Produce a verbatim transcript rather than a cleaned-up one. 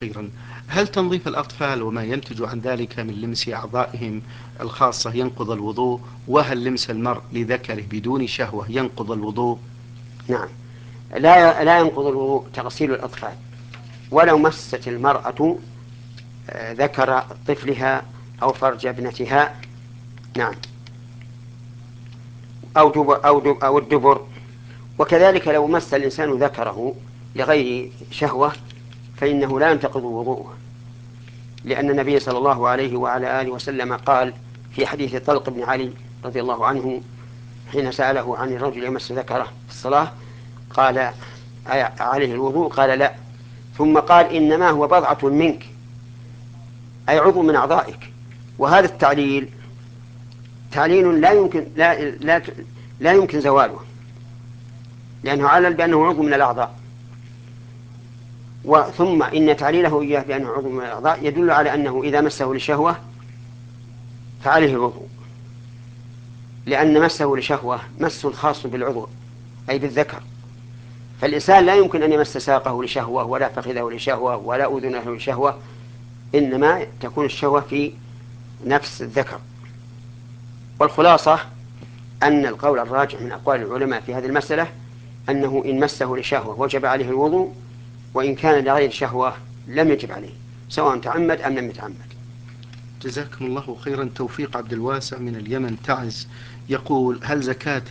خيرا. هل تنظيف الأطفال وما ينتج عن ذلك من لمس أعضائهم الخاصة ينقض الوضوء؟ وهل لمس المرء لذكره بدون شهوة ينقض الوضوء؟ نعم، لا لا ينقض الوضوء تغسيل الأطفال، ولو مست المرأة ذكر طفلها أو فرج ابنتها، نعم، أو دبر أو دبر أو الدبر. وكذلك لو مس الإنسان ذكره لغير شهوة فإنه لا ينتقض وضوءه، لأن النبي صلى الله عليه وعلى آله وسلم قال في حديث طلق بن علي رضي الله عنه حين سأله عن الرجل يمس ذكره في الصلاة قال عليه الوضوء؟ قال لا، ثم قال إنما هو بضعة منك، أي عضو من أعضائك. وهذا التعليل تعليل لا يمكن لا, لا, لا يمكن زواله، لأنه علل بأنه عضو من الأعضاء. وثم إن تعليله إياه بأنه عضو من الأعضاء يدل على أنه إذا مسه لشهوة فعليه الوضوء، لأن مسه لشهوة مس خاص بالعضو أي بالذكر. فالإنسان لا يمكن أن يمس ساقه لشهوة ولا فخذه لشهوة ولا أذنه لشهوة، إنما تكون الشهوة في نفس الذكر. والخلاصة أن القول الراجح من أقوال العلماء في هذه المسألة أنه إن مسه لشهوة وجب عليه الوضوء، وإن كان لغير شهوة لم يجب عليه، سواء تعمد أم لم يتعمد. جزاكم الله خيرا. توفيق عبد الواسع من اليمن تعز يقول: هل زكاة